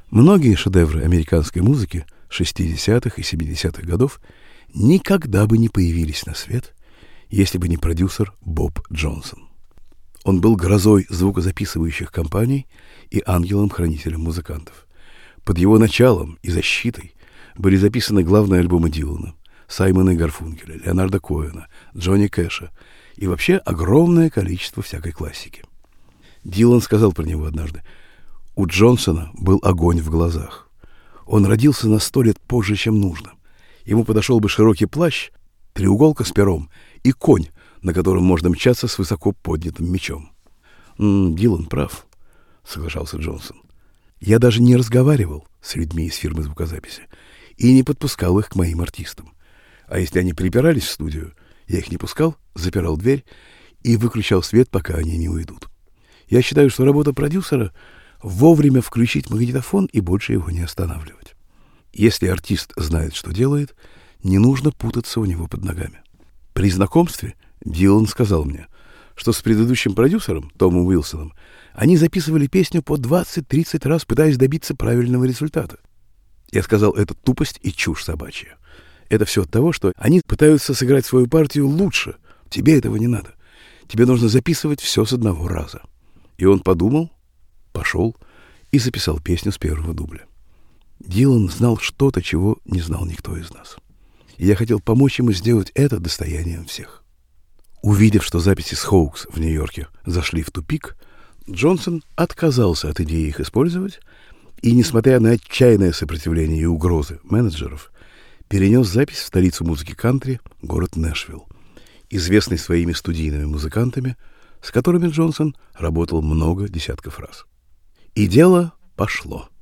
Многие шедевры американской музыки 60-х и 70-х годов никогда бы не появились на свет, если бы не продюсер Боб Джонсон. Он был грозой звукозаписывающих компаний и ангелом-хранителем музыкантов. Под его началом и защитой были записаны главные альбомы Дилана, Саймона и Гарфункеля, Леонарда Коэна, Джонни Кэша и вообще огромное количество всякой классики. Дилан сказал про него однажды: «У Джонсона был огонь в глазах. Он родился на 100 лет позже, чем нужно. Ему подошел бы широкий плащ, треуголка с пером и конь, на котором можно мчаться с высоко поднятым мечом». Дилан прав, соглашался Джонсон. Я даже не разговаривал с людьми из фирмы звукозаписи и не подпускал их к моим артистам. А если они припирались в студию, я их не пускал, запирал дверь и выключал свет, пока они не уйдут. Я считаю, что работа продюсера — вовремя включить магнитофон и больше его не останавливать. Если артист знает, что делает, не нужно путаться у него под ногами. При знакомстве Дилан сказал мне, что с предыдущим продюсером, Томом Уилсоном, они записывали песню по 20-30 раз, пытаясь добиться правильного результата. Я сказал, это тупость и чушь собачья. Это все от того, что они пытаются сыграть свою партию лучше. Тебе этого не надо. Тебе нужно записывать все с одного раза. И он подумал, пошел и записал песню с первого дубля. Дилан знал что-то, чего не знал никто из нас. И я хотел помочь ему сделать это достоянием всех. Увидев, что записи с Хоукс в Нью-Йорке зашли в тупик, Джонсон отказался от идеи их использовать и, несмотря на отчаянное сопротивление и угрозы менеджеров, перенес запись в столицу музыки кантри, город Нэшвилл, известный своими студийными музыкантами, с которыми Джонсон работал много десятков раз. И дело пошло.